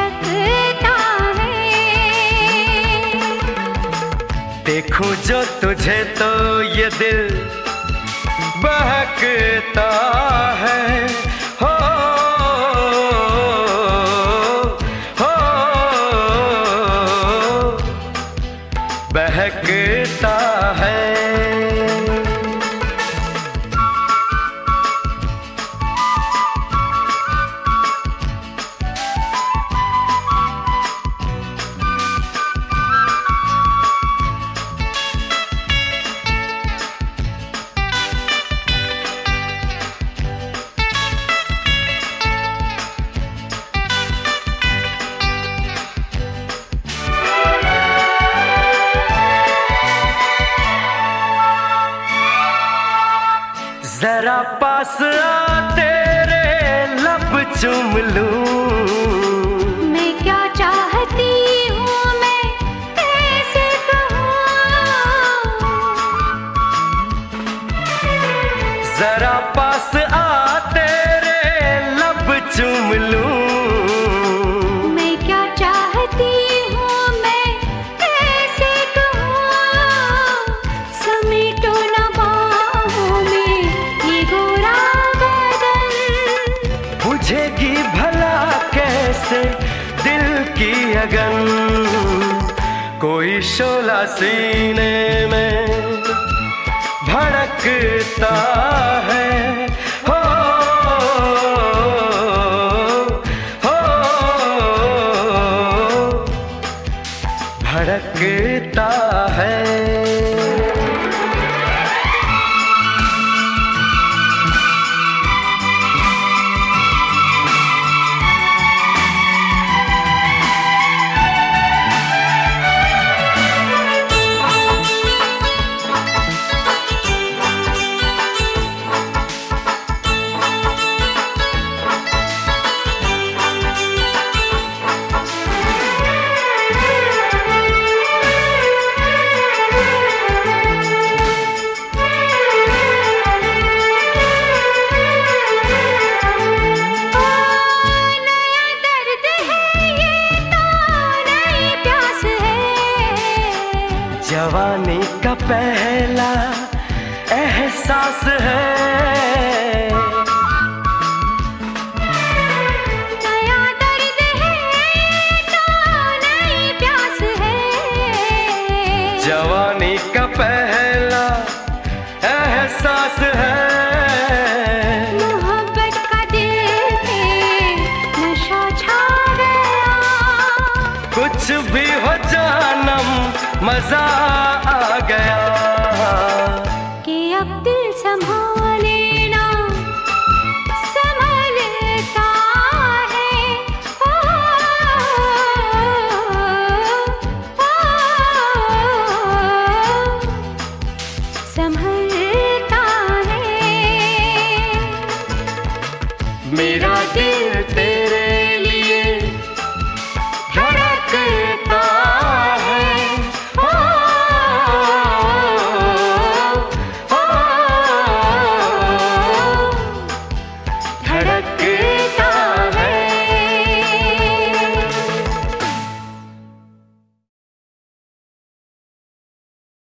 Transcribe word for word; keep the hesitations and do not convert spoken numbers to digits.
धड़कता है। देखूं जो तुझे तो ये दिल बहकता है। हो हो बहकता है। जरा पास आ तेरे लब चूम लूं। मैं क्या चाहती हूँ मैं कैसे कहूँ। जरा पास आ तेरे लब चूम लूं। मैं क्या चाहती हूँ मैं कैसे कहूँ। समेटो न बाहों में ये गोरा बदन। बुझेगी भला कैसे दिल की अगन। कोई शोला सीने में भड़कता है। हो हो भड़कता है। जवानी का पहला एहसास है। नया दर्द है तो नई प्यास है। जवानी का पहला एहसास है। मोहब्बत का दिल पे नशा छा गया। कुछ भी हो जानम मजा आ गया। कि अब दिल संभाले ना संभलता है। ओ, ओ, ओ, संभलता है। मेरा दिल तेरे लिए धड़कता है। हो हो धड़क